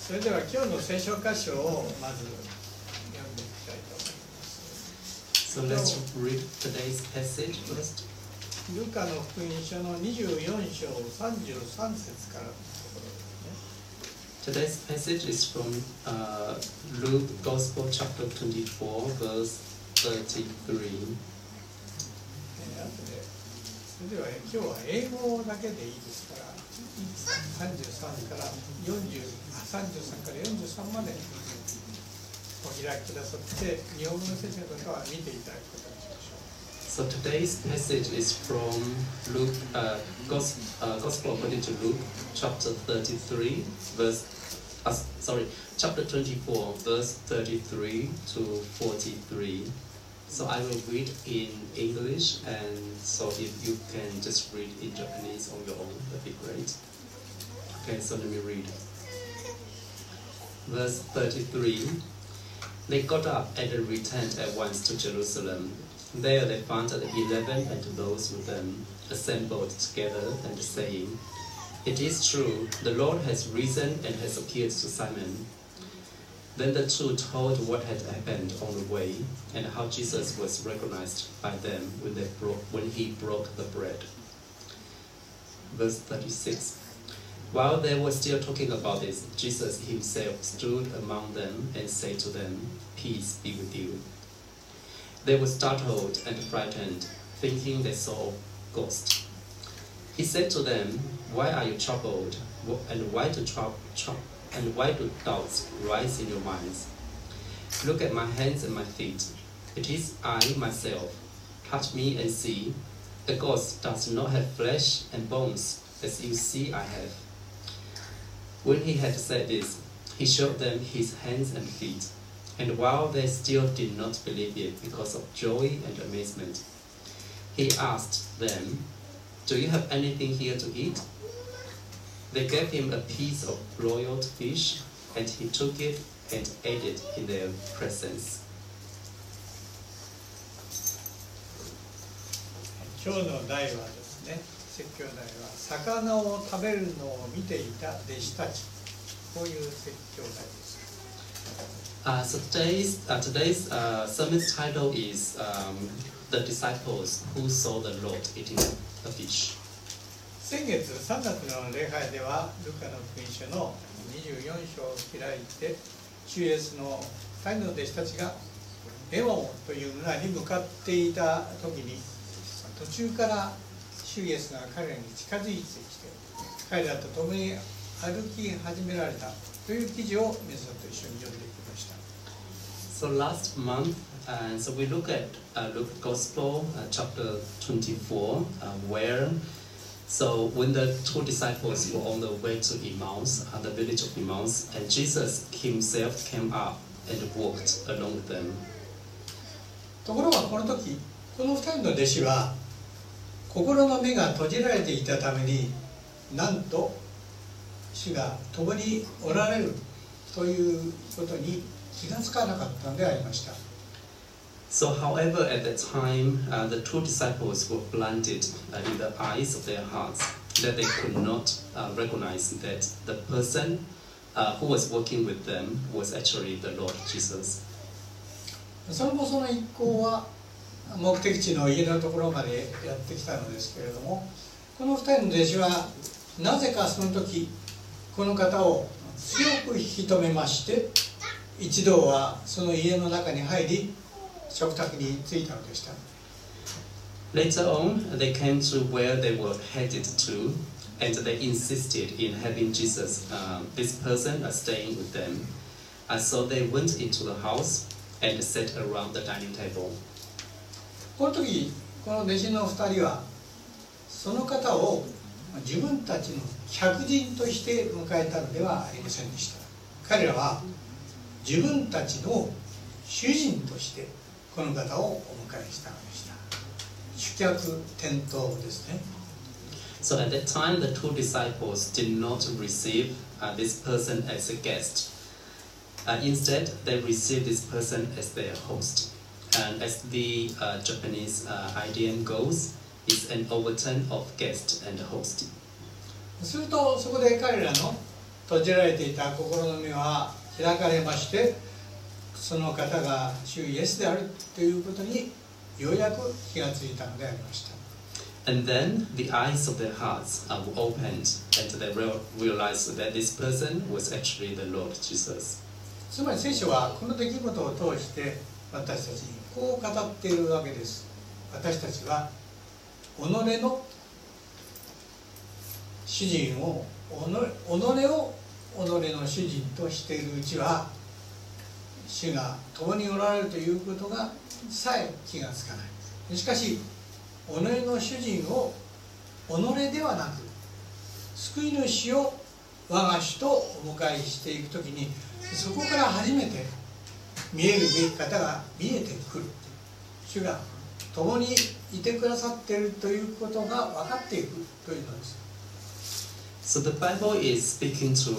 それでは今日の聖書箇所をまず読んでいきたいと思います。 So let's read today's passage first. ルカの福音書の24章33節からのところですね。 Today's passage is from Luke Gospel chapter 24, verse 33. それでは今日は英語だけでいいですから33から43までお開きくださって日本語の聖書の方は見ていただくことにしましょう。 So today's passage is from Luke, Gospel according to Luke, chapter 33, chapter 24, verse 33 to 43. So I will read in English, and so if you can just read in Japanese on your own, that'd be great. Okay, so let me read. Verse 33. They got up and returned at once to Jerusalem. There they found the 11 and those with them assembled together and saying, "It is true, the Lord has risen and has appeared to Simon." Then the two told what had happened on the way and how Jesus was recognized by them when he broke the bread. Verse 36. While they were still talking about this, Jesus himself stood among them and said to them, "Peace be with you." They were startled and frightened, thinking they saw a ghost. He said to them, "Why are you troubled? And why do doubts rise in your minds? Look at my hands and my feet. It is I myself. Touch me and see. The ghost does not have flesh and bones, as you see I have." When he had said this, he showed them his hands and feet. And while they still did not believe it because of joy and amazement, he asked them, "Do you have anything here to eat?" They gave him a piece of broiled fish, and he took it and ate it in their presence. 今日の題はですね、説教題は魚を食べるのを見ていた弟子たち、こういう説教題です。 So today's sermon's title is The Disciples Who Saw the Lord Eating a Fish. 先月3月の礼拝ではルカの福音書の24章を開いて主イエスの2人の弟子たちがエマオという村に向かっていた時に途中から主イエスが彼らに近づいてきて彼らと共に歩き始められたという記事を皆さんと一緒に読んでいきました。 So last month, so we look at Luke Gospel chapter 24, where so when the two disciples were on the way to Emmaus, the village of Emmaus, and Jesus himself came up and walked along with them. ところがこの時、この2人の弟子は心の目が閉じられていたために、なんと主が共におられるということに気がつかなかったのでありました。 So, however, at that time, the two disciples were blinded in the eyes of their hearts, that they could not recognize that the person who was working with them was actually the Lord Jesus. その後その一行は目的地の家のところまでやってきたのですけれども、この2人の弟子はなぜかその時この方を強く引き止めまして、一同はその家の中に入り食卓に着いたのでした。 Later on, they came to where they were headed to, and they insisted in having Jesus, this person, staying with them. So they went into the house and sat around the dining table. この時、この弟子の2人はその方を自分たちの客人として迎えたのではありませんでした。彼らは自分たちの主人としてこの方をお迎えしたのでした。主客転倒ですね。 So at that time, the two disciples did not receive this person as a guest. Instead, they received this person as their host. And as the Japanese idiom goes, it's an overturn of guest and host. するとそこで彼らの閉じられていた心の目は開かれまして、その方が主イエスであるということにようやく気がついたのでありました。 And then the eyes of their hearts were opened, and they realized that this person was actually the Lord Jesus. つまり聖書はこの出来事を通して私たちにこう語っているわけです。私たちは己の主人を己を己の主人としているうちは、主が共におられるということがさえ気がつかない。しかし己の主人を己ではなく救い主を我が主とお迎えしていくときに、そこから初めて見えるべき方が見えてくる。主が共にいてくださっているということが分かっていくというのです。 So the Bible is speaking to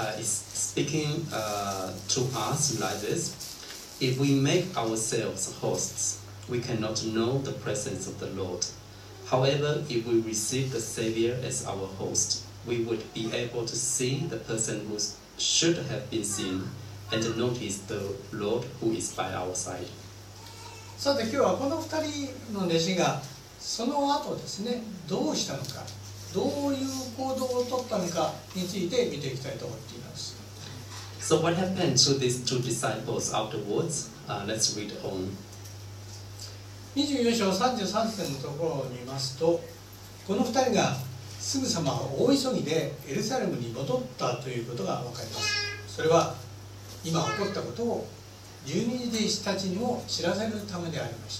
us like this. If we make ourselves hosts, we cannot know the presence of the Lord. However, if we receive the Savior as our host, we would be able to see the person who should have been seen and notice the Lord who is by our side. さて今日はこの2人の弟子がその後ですね、どうしたのか、どういう行動をとったのかについて見ていきたいと思っています。 So what happened to these two disciples afterwards? Let's read on. 24章33節のところを見ますと、この2人がすぐさま大急ぎでエルサレムに戻ったということが分かります。それは今起こったことを12弟子たちにも知らせるためでありました。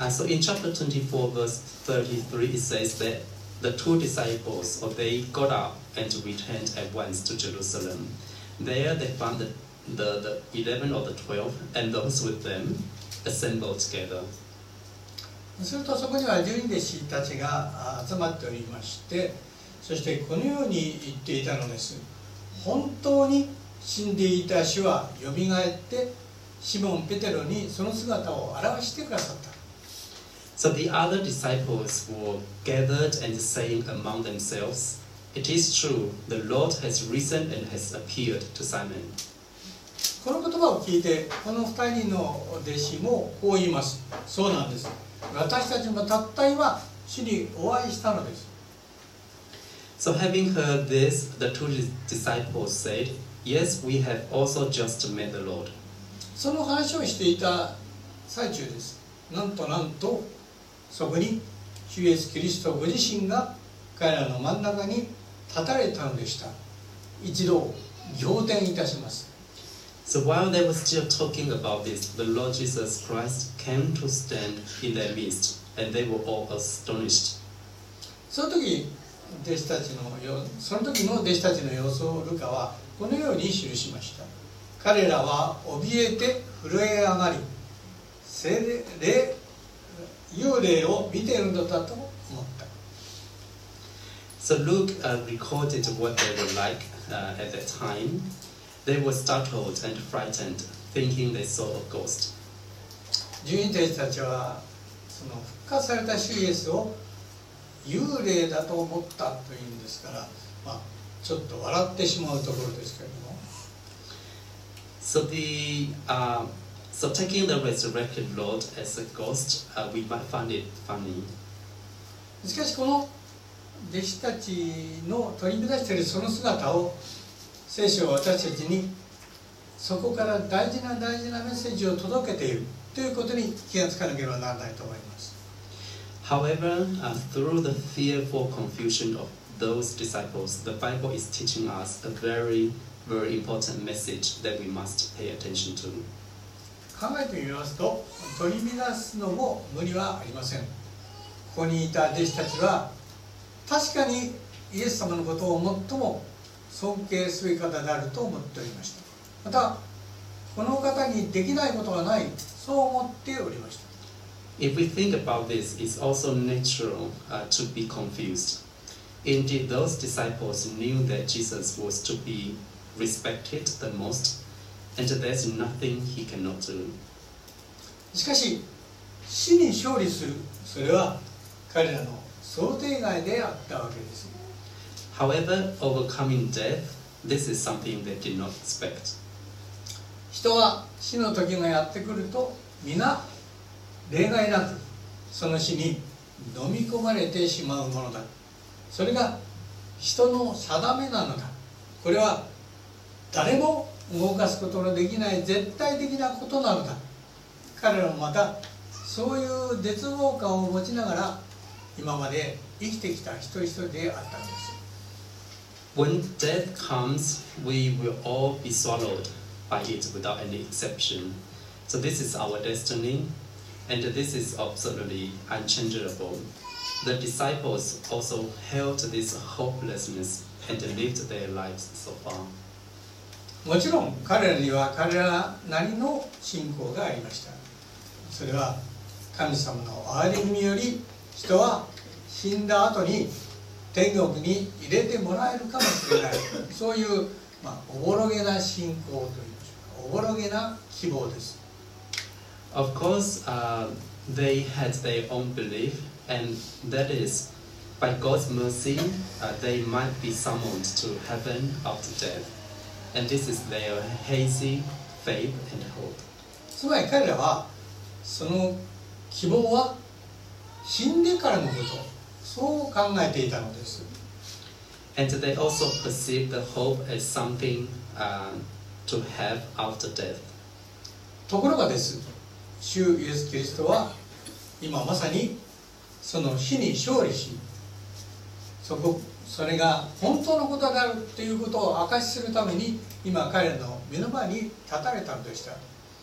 So in chapter 24 verse 33 it says that the two disciples, they got up and returned at once to Jerusalem. There they found the 11 or the 12 and those with them assembled together. するとそこには12弟子たちが集まっておりまして、そしてこのように言っていたのです。本当に死んでいた主はよみがえってシモン・ペテロにその姿を現してくださった。 So the other disciples were gathered and saying among themselves, "It is true, the Lord has risen and has appeared to Simon." この言葉を聞いてこの2人の弟子もこう言います。そうなんです。私たちもたった今主にお会いしたのです。 So having heard this, the two disciples said, "Yes, we have also just met the Lord." その話をしていた最中です。なんとそこに主イエス・キリストご自身が彼らの真ん中に立たれたのでした。一度仰天いたします。 So while they were still talking about this, the Lord Jesus Christ came to stand in their midst, and they were all astonished. その時の弟子たちの様子をルカはこのように記しました。彼らは怯えて震え上がり、幽霊を見ているのだと思った。 So Luke recorded what they were like at that time. They were startled and frightened, thinking they saw a ghost. 12弟子たちはその復活された主イエスを幽霊だと思ったというんですから、ちょっと笑ってしまうところですけれども。 So taking the resurrected Lord as a ghost, we might find it funny. しかしこの弟子たちの取り乱しているその姿を聖書は私たちにそこから大事なメッセージを届けているということに気がつかなければならないと思います。 However, through the fearful confusion of those disciples, the Bible is teaching us a very, very important message that we must pay attention to. 考えてみますと、取り乱すのも無理はありません。ここにいた弟子たちは確かにイエス様のことを最も尊敬すべき方であると思っておりました。またこの方にできないことはない、そう思っておりました。 If we think about this, it's also natural to be confused. Indeed, those disciples knew that Jesus was to be respected the most, and there's nothing he cannot do. しかし死に勝利する、それは彼らの想定外であったわけです。 However, overcoming death, this is something they did not expect. 人は死の時がやってくると皆例外なくその死に飲み込まれてしまうものだ。それが人の定めなのだ。これは誰も動かすことのできない絶対的なことなのだ。彼らもまたそういう絶望感を持ちながら今まで生きてきた一人一人であったんです。 When death comes, we will all be swallowed by it without any exception. So this is our destiny, and this is absolutely unchangeable. The disciples also held this hopelessness and lived their lives so far. もちろん彼らには彼らなりの信仰がありました。それは神様の憐れみにより人は死んだ後に天国に入れてもらえるかもしれない、そういう、おぼろげな信仰といいましょうか、おぼろげな希望です。 Of course, they had their own belief, and that is, by God's mercy, they might be summoned to heaven after death. And this is their hazy faith and hope. つまり彼らはその希望は死んでからのこと、そう考えていたのです。 And they also perceived the hope as something to have after death. ところがです、主イエス・キリストは今まさにその死に勝利し、それが本当のことであるということを証しするために今彼らの目の前に立たれたのでした。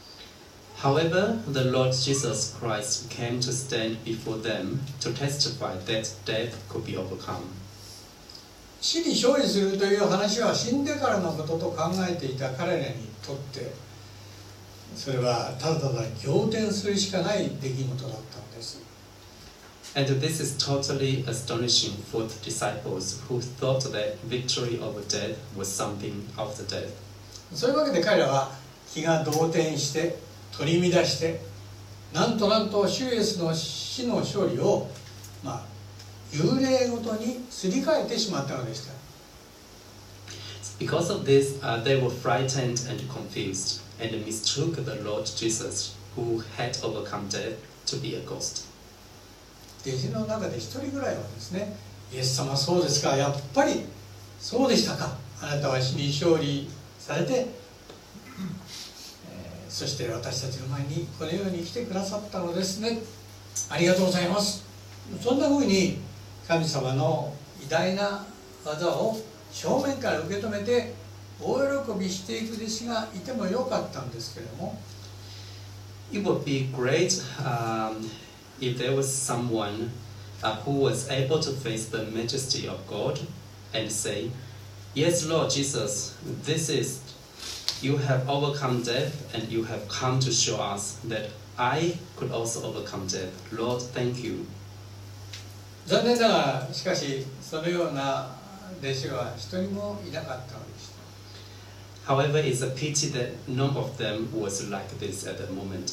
However, the Lord Jesus Christ came to stand before them to testify that death could be overcome. 死に勝利するという話は死んでからのことと考えていた彼らにとってそれはただただ仰天するしかない出来事だったのです。 And this is totally astonishing for the disciples who thought that victory over death was something after death. そういうわけで彼らは気が動転して取り乱してなんと主イエスの死の勝利を幽霊ごとにすり替えてしまったのでした。 Because of this, they were frightened and confused and mistook the Lord Jesus, who had overcome death, to be a ghost. 弟子の中で一人ぐらいはですね、イエス様そうですか、やっぱりそうでしたか、あなたは死に勝利されて、そして私たちの前にこのように来てくださったのですね、ありがとうございます。そんなふうに神様の偉大な技を正面から受け止めて大喜びしていく弟子がいてもよかったんですけれども、 It would be great if there was someone who was able to face the majesty of God and say, Yes, Lord Jesus, this is, you have overcome death and you have come to show us that I could also overcome death. Lord, thank you. 残念ながらしかしそのような弟子は一人もいなかったのでした。 However, it's a pity that none of them was like this at the moment.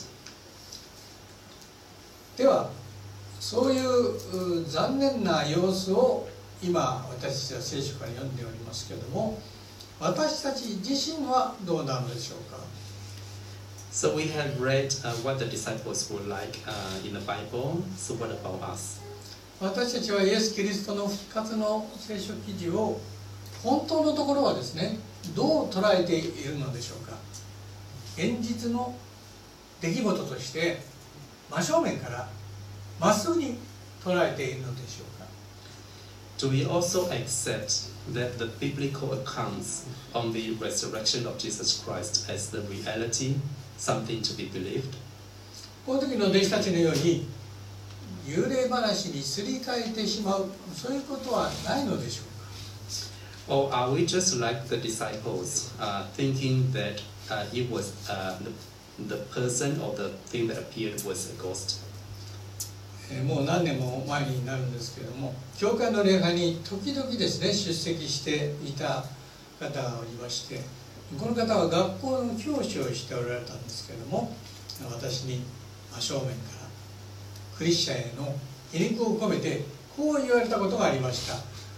ではそういう残念な様子を今私たちは聖書から読んでおりますけれども、私たち自身はどうなのでしょうか。 So we have read what the disciples were like in the Bible. So what about us? 私たちはイエス・キリストの復活の聖書記事を本当のところはですね、どう捉えているのでしょうか。現実の出来事として真正面からまっすぐに捉えているのでしょうか。 Do we also accept that the biblical accounts on the resurrection of Jesus Christ as the reality, something to be believed? この時の弟子たちのように幽霊話にすり替えてしまう、そういうことはないのでしょうか。 Or are we just like the disciples, thinking that it was the person or the thing that appeared was a ghost? もう何年も前になるんですけれども、教会の礼拝に時々ですね出席していた方がおりまして、この方は学校の教師をしておられたんですけれども、私に真正面からクリスチャンへの皮肉を込めてこう言われたことがありました。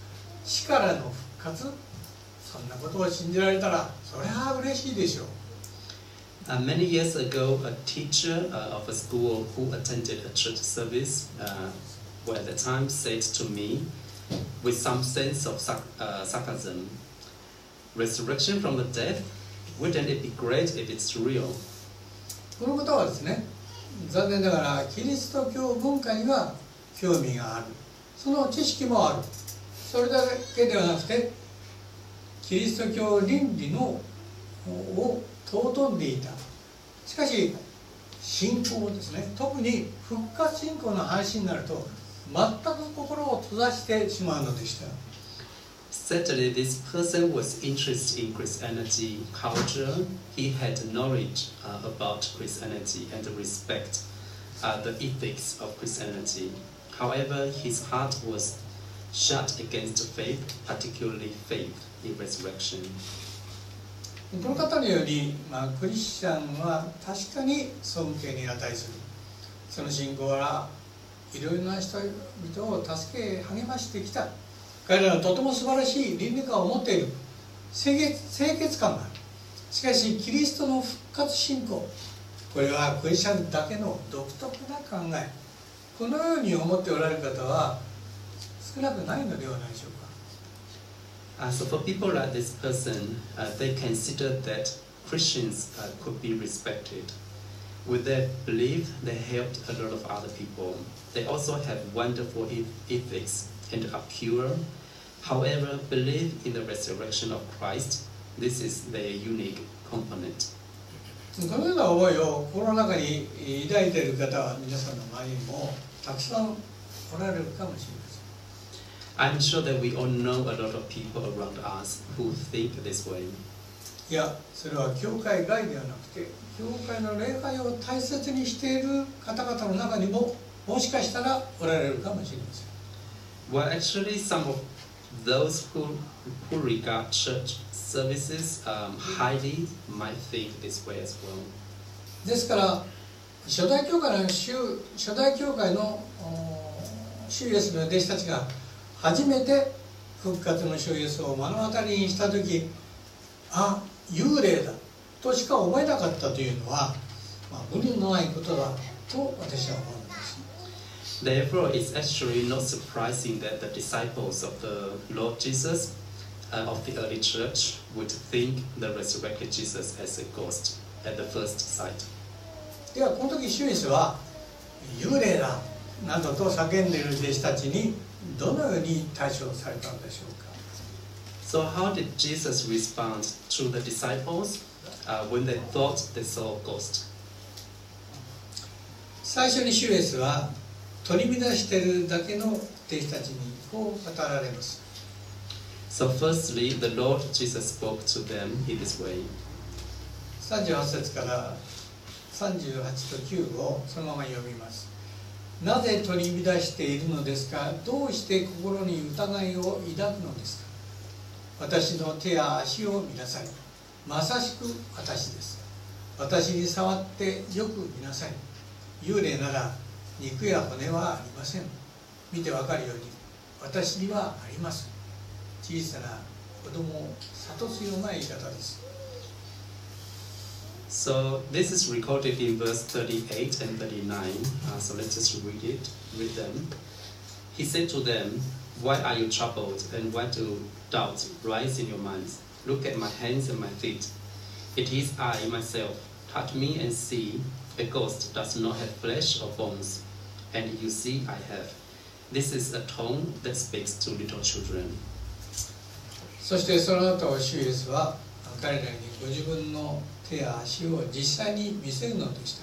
死からの復活、そんなことを信じられたらそりゃ嬉しいでしょう。 Many years ago, a teacher of a school who attended a church service at the time said to me, with some sense of sarcasm, "Resurrection from the dead? Wouldn't it be great if it's real?" このことはですね、残念ながらキリスト教文化には興味がある、その知識もある、それだけではなくてキリスト教倫理のを尊んでいた。しかし信仰ですね、特に復活信仰の話になると全く心を閉ざしてしまうのでした。 Certainly, this person was interested in Christianity culture. He had knowledge about Christianity and respect the ethics of Christianity. However, his heart was shut against faith, particularly faith in resurrection. この方により、クリスチャンは確かに尊敬に値する。その信仰はいろいろな人々を助け励ましてきた。彼らはとても素晴らしい倫理観を持っている。清潔感がある。しかしキリストの復活信仰、これはクリスチャンだけの独特な考え、このように思っておられる方は少なくないのではないでしょうか。 So for people like this person, they consider that Christians could be respected. With their belief, they helped a lot of other people. They also have wonderful ethics and are pure. However, belief in the resurrection of Christ, this is their unique component. このような思いを心の中に抱いている方は皆さんの周りにもたくさんおられるかもしれません。 I'm sure that we all know a lot of people around us who think this way. いや、それは教会外ではなくて、教会の礼拝を大切にしている方々の中にももしかしたらおられるかもしれません。 Well, actually, some of those who regard church services highly might think this way as well. ですから初代教会の主イエスの弟子たちが初めて復活の主イエスを目の当たりにした時、あ、幽霊だとしか思えなかったというのは、無理のないことだと私は思うんです。 Therefore, it's actually not surprising that the disciples of the Lord Jesus of the early church would think the resurrected Jesus as a ghost at the first sight. ではこの時主イエスは幽霊だなどと叫んでいる弟子たちにどのように対処されたのでしょうか。 So how did Jesus respond to the disciples when they thought they saw a ghost? 最初に主イエスは取り乱しているだけの弟子たちにこう語られます。 So firstly, the Lord Jesus spoke to them in this way. 38節から38と9をそのまま読みます。なぜ取り乱しているのですか。どうして心に疑いを抱くのですか。私の手や足を見なさい。まさしく私です。私に触ってよく見なさい。幽霊なら肉や骨はありません。見てわかるように私にはあります。小さな子供を諭すような言い方です。 So this is recorded in verse 38 and 39. So let's just read them. He said to them, "Why are you troubled, and why do doubts rise in your minds? Look at my hands and my feet. It is I myself. Touch me and see. A ghost does not have flesh or bones, and you see I have. This is a tongue that speaks to little children." そしてその後主イエスは彼らにご自分の手や足を実際に見せるのでした。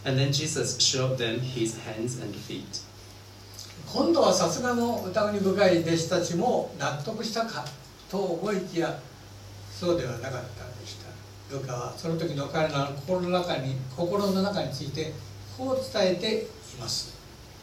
And then Jesus showed them his hands and feet. 今度はさすがの疑り深い弟子たちも納得したかと思いきや、そうではなかったでした。ルカはその時の彼らの心の中についてこう伝えています。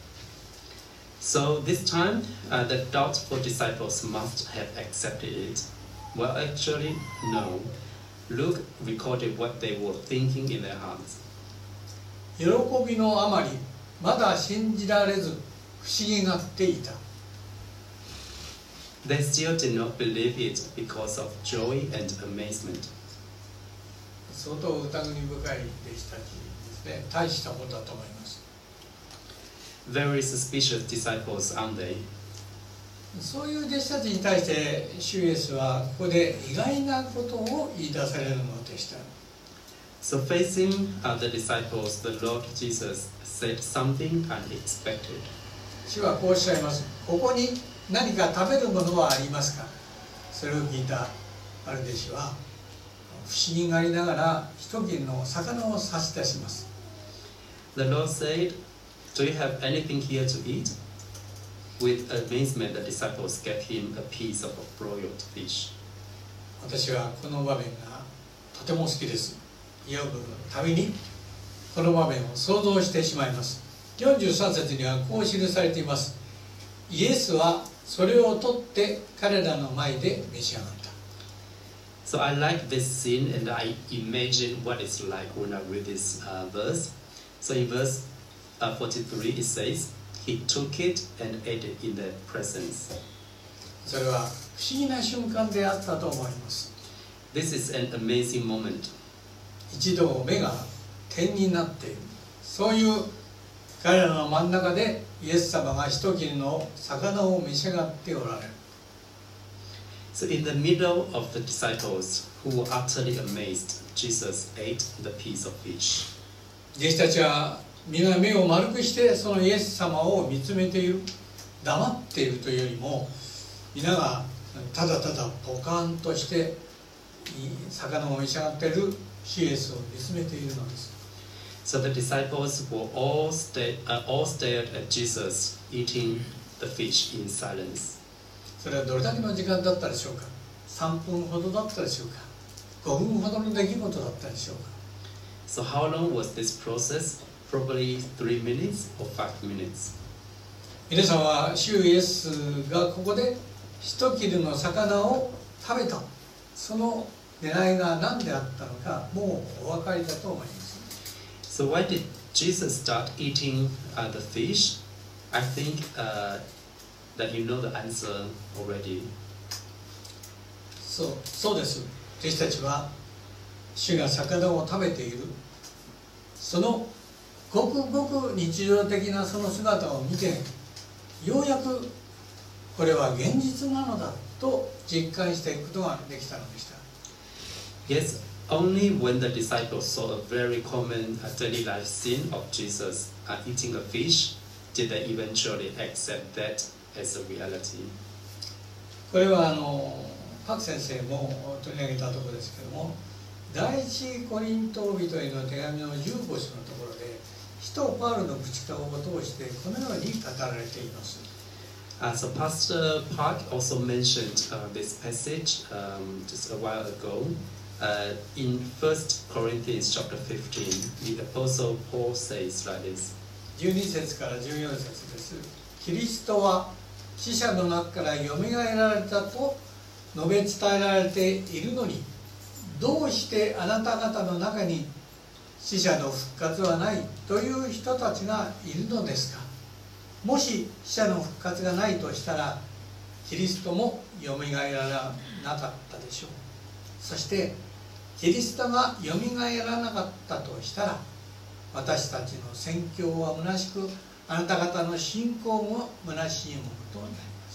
So this time, the doubtful disciples must have accepted it. Well, actually, no. Luke recorded what they were thinking in their hearts. 喜びのあまり、まだ信じられず不思議がっていた。 They still did not believe it because of joy and amazement. 相当疑り深い弟子たちですね。大したことだと思います。 Very suspicious disciples, aren't they? そういう弟子たちに対して主イエスはここで意外なことを言い出されるのでした。 So facing the disciples, the Lord Jesus said something unexpected. 主はこうおっしゃいます。ここに何か食べるものはありますか。それを聞いたある弟子は不思議がありながら一切れの魚を差し出します。 The Lord said, "Do you have anything here to eat?" With amazement, the disciples gave him a piece of a broiled fish. 私はこの場面がとても好きです。イヨブのためにこの場面を想像してしまいます。43節にはこう記されています。イエスはそれを取って彼らの前で召し上がった。 So I like this scene and I imagine what it's like when I read this verse. So in verse 43 it says, He took it and ate it in their presence. それは不思議な瞬間であったと思います。 This is an amazing moment. 一度目が点になっている。そういう彼らの真ん中でイエス様が一切れの魚を召し上がっておられる。 So in the middle of the disciples who were utterly amazed, Jesus ate the piece of fish. 弟子たちは皆目を丸くしてそのイエス様を見つめている。黙っているというよりも皆がただただポカンとして魚を召し上がっている主イエスを見つめているのです。 So the disciples were all stared at Jesus eating the fish in silence. それはどれだけの時間だったでしょうか。3分ほどだったでしょうか。5分ほどの出来事だったでしょうか。 So how long was this process? Probably 3 minutes or 5 minutes. 皆さんは主イエスがここで一切れの魚を食べた、その狙いが何であったのかもうお分かりだと思います。 So why did Jesus start eating the fish? I think that you know the answer already. そうです。弟子たちは主が魚を食べている、そのごくごく日常的なその姿を見て、ようやくこれは現実なのだと実感していくことができたのでした。 Yes, only when the disciples saw a very common daily life scene of Jesus eating a fish did they eventually accept that as a reality. これはパク先生も取り上げたところですけども、第一コリント人への手紙の15章のところで使徒パウロの口からを通してこのように語られています。 So Pastor Park also mentioned this passage just a while ago. In 1 Corinthians chapter 15, the Apostle Paul says like this. 12節から14節です。キリストは死者の中からよみがえられたと述べ伝えられているのに、どうしてあなた方の中に死者の復活はないという人たちがいるのですか。もし死者の復活がないとしたら、キリストもよみがえらなかったでしょう。そしてキリストがよみがえらなかったとしたら、私たちの宣教は虚しく、あなた方の信仰も虚しいものとなります。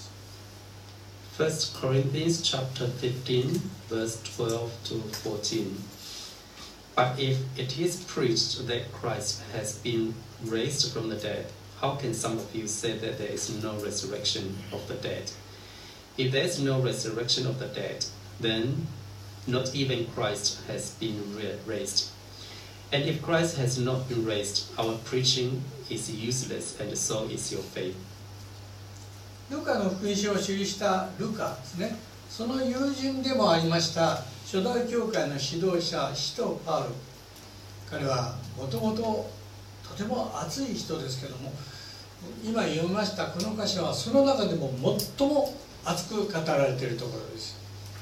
1 Corinthians chapter 15, verse 12 to 14. But if it is preached that Christ has been raised from the dead, how can some of you say that there is no resurrection of the dead? If there is no resurrection of the dead, then not even Christ has been raised. And if Christ has not been raised, our preaching is useless, and so is your faith. ルカの福音書を記したルカですね。その友人でもありました初代教会の指導者使徒パウロ。彼はもともととても熱い人ですけども、今読みましたこの箇所はその中でも最も熱く語られているところです。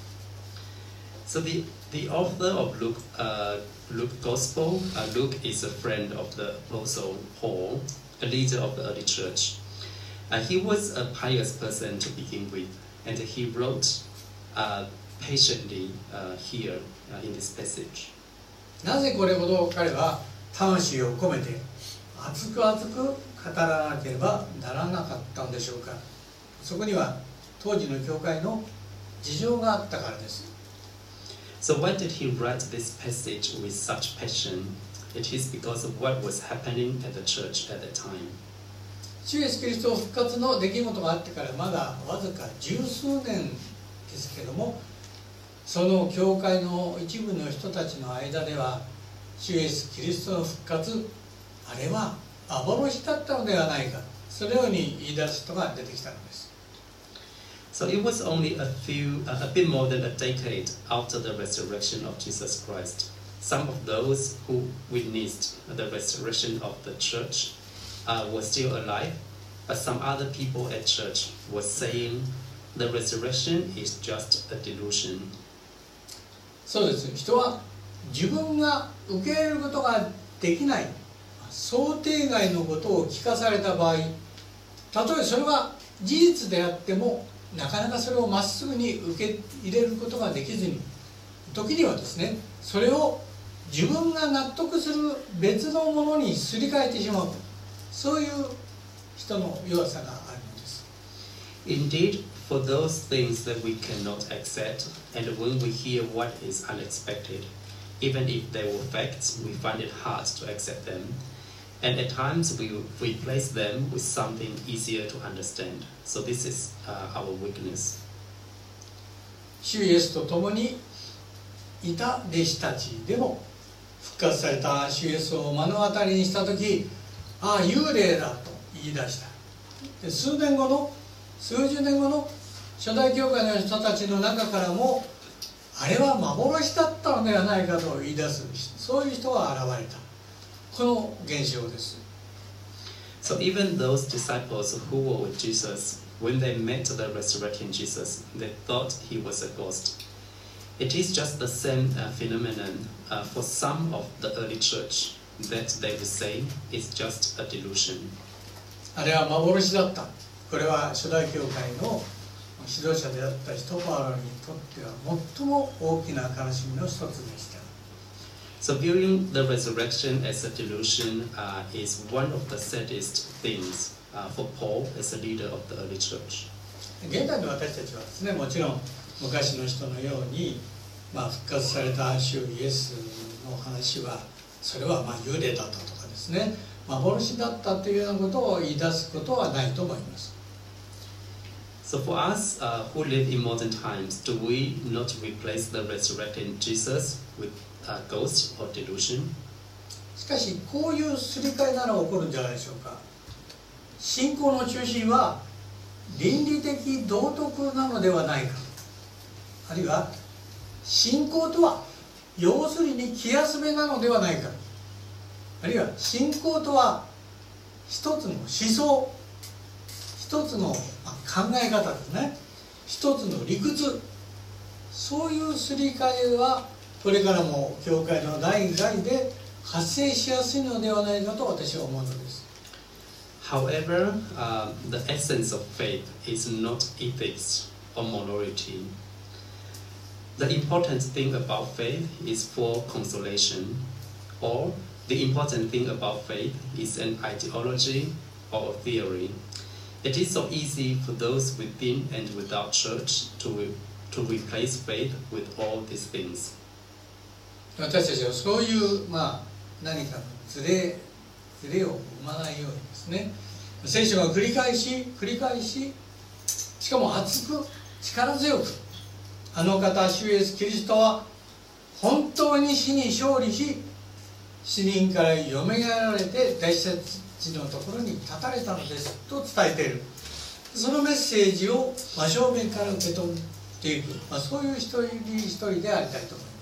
So the author of Luke Gospel, Luke is a friend of the Apostle Paul, a leader of the early church. He was a pious person to begin with. and he wrote patiently here in this passage. なぜこれほど彼は魂を込めて熱く熱く語らなければならなかったんでしょうか。そこには当時の教会の事情があったからです。 So why did he write this passage with such passion? It is because of what was happening at the church at that time. 主イエスキリスト復活の出来事があってからまだわずか十数年ですけども、その教会の一部の人たちの間では主イエスキリストの復活、あれは幻だったのではないか、そのように言い出す人が出てきたのです。 So it was only a bit more than a decade after the resurrection of Jesus Christ. Some of those who witnessed the resurrection of the church were still alive, but some other people at church were saying the resurrection is just a delusion. そうです。人は自分が受け入れることができない想定外のことを聞かされた場合、たとえそれは事実であってもなかなかそれをまっすぐに受け入れることができずに、時にはですね、それを自分が納得する別のものにすり替えてしまう、そういう人の弱さがあるのです。 Indeed, for those things that we cannot accept, and when we hear what is unexpected, even if they were facts, we find it hard to accept them. And at times we replace them with something easier to understand. So this is our weakness. 主イエスと共にいた弟子たちでも復活された主イエスを目の当たりにしたとき、ああ幽霊だと言い出した。で数十年後の初代教会の人たちの中からもあれは幻だったのではないかと言い出す、そういう人が現れた。この現象です。 So even those disciples who were with Jesus, when they met the resurrecting Jesus, they thought he was a ghost. It is just the same phenomenon for some of the early church that they would say it's just a delusion. あれは幻だった。これは初代教会の指導者であった人パウロにとっては最も大きな悲しみの一つでした。 So viewing the resurrection as a delusion is one of the saddest things for Paul as a leader of the early church. 現代の私たちはですね、もちろん昔の人のように、復活された主イエスの話はそれは幽霊だったとかですね、幻だったというようなことを言い出すことはないと思います。 So for us who live in modern times, do we not replace the resurrected Jesus with a ghost or delusion? しかしこういうすり替えなら起こるんじゃないでしょうか。信仰の中心は倫理的道徳なのではないか、あるいは信仰とは要するに気休めなのではないか、あるいは信仰とは一つの思想、一つの考え方ですね、一つの理屈、そういうすり替えはこれからも教会の内外で発生しやすいのではないかと私は思うのです。 However, the essence of faith is not ethics or morality. The important thing about faith is for consolation, or the important thing about faith is an ideology or a theory. It is so easy for those within and without church to replace faith with all these things. 私たちはそういう何かのズレを生まないようにですね、聖書が繰り返ししかも熱く力強く、あの方主イエスキリストは本当に死に勝利し死人からよみがえられて私たちのところに立たれたのですと伝えている、そのメッセージを真正面から受け止めていく、そういう一人一人でありたいと思います。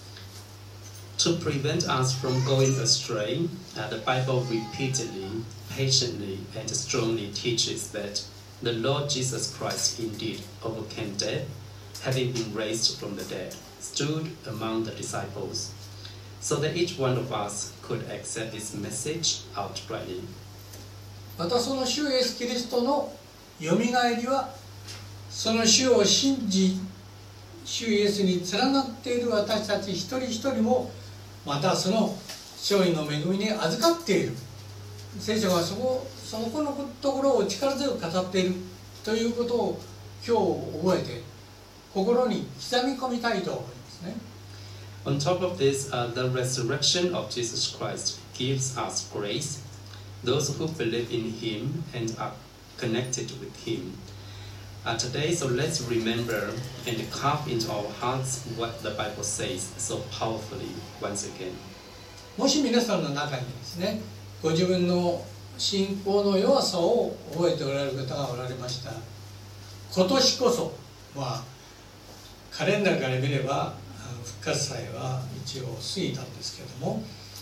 To prevent us from going astray, the Bible repeatedly, patiently, and strongly teaches that the Lord Jesus Christ indeed overcame death, having been raised from the dead, stood among the disciples, so that each one of us could accept this message outrightly. またその主イエスキリストのよみがえりはその主を信じ、主イエスに連なっている私たち一人一人も、またその勝利の恵みに預かっている。聖書がそこのところを力強く語っているということを今日覚えて、心に刻み込みたいと思いますね。 On top of this, the resurrection of Jesus Christ gives us grace. Those who believe in Him and are connected with Him. Today, so let's remember and carve into our hearts what the Bible says so powerfully once again. もし皆さんの中にですね、ご自分の信仰の弱さを覚えておられる方がおられました。今年こそ、カレンダーから見れば復活祭は一応過ぎたんですけれども、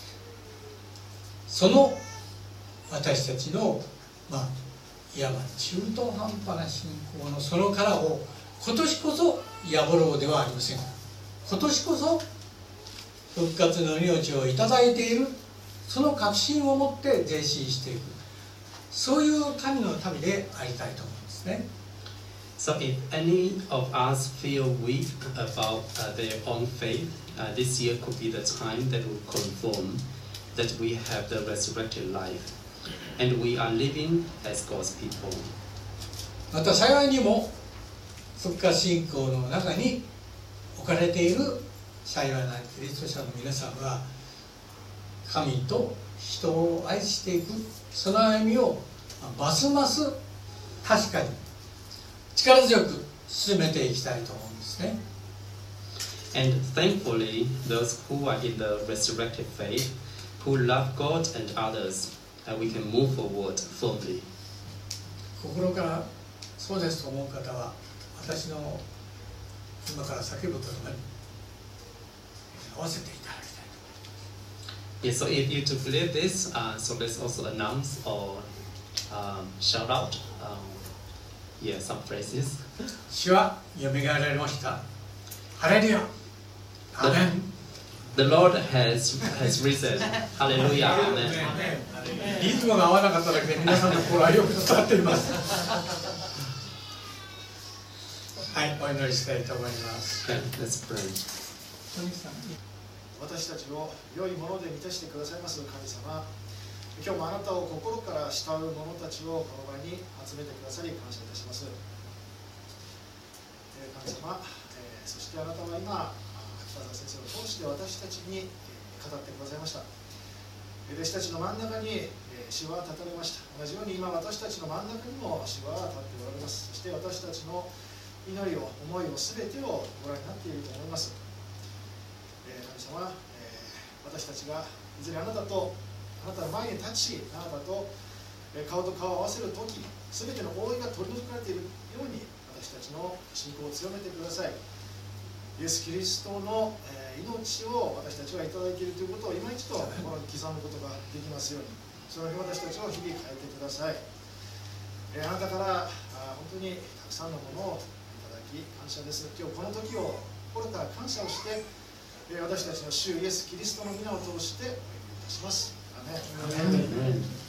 その私たちのいわば中途半端な信仰のその殻を今年こそ破ろうではありませんか。今年こそ復活の命をいただいている、その確信を持って前進していく、そういう神の民でありたいと思うんですね。 So if any of us feel weak about their own faith, this year could be the time that will confirm that we have the resurrected life and we are living as God's people. また幸いにも復活信仰の中に置かれている幸いなキリスト者の皆さんは、神と人を愛していくその歩みをますます確かに力強く進めていきたいと思うんですね。 And thankfully, those who are in the resurrected faith, who love God and others, we can move forward firmly. 心からそうですと思う方は、私の今から叫ぶ言葉に合わせていただきたいと思います。 Yes, so if you to believe this, so let's also announce or shout out, some phrases. 主はよみがえられました。ハレルヤ。アメン。 The Lord has risen. Hallelujah. Amen. リズムが合わなかっただけで皆さんの心はよく伝わっています。はい、お祈りしたいと思います。 Okay, let's pray. 私たちを良いもので満たしてくださいます神様、今日もあなたを心から慕う者たちをこの場に集めてくださり感謝いたします。神様、そしてあなたは今北澤先生を通して私たちに語ってくださいました。弟子たちの真ん中に主は立たれました。同じように今私たちの真ん中にも主は立っておられます。そして私たちの祈りを思いを全てをご覧になっていると思います。神様、私たちがいずれあなたの前に立ち、あなたと顔と顔を合わせるとき、全ての覆いが取り除かれているように私たちの信仰を強めてください。イエス・キリストの命を私たちはいただいているということを今一度心に刻むことができますように、その日私たちを日々変えてください。あなたから本当にたくさんのものをいただき感謝です。今日この時を心から感謝をして私たちの主イエス・キリストの皆を通してお祈りいたします。アメン。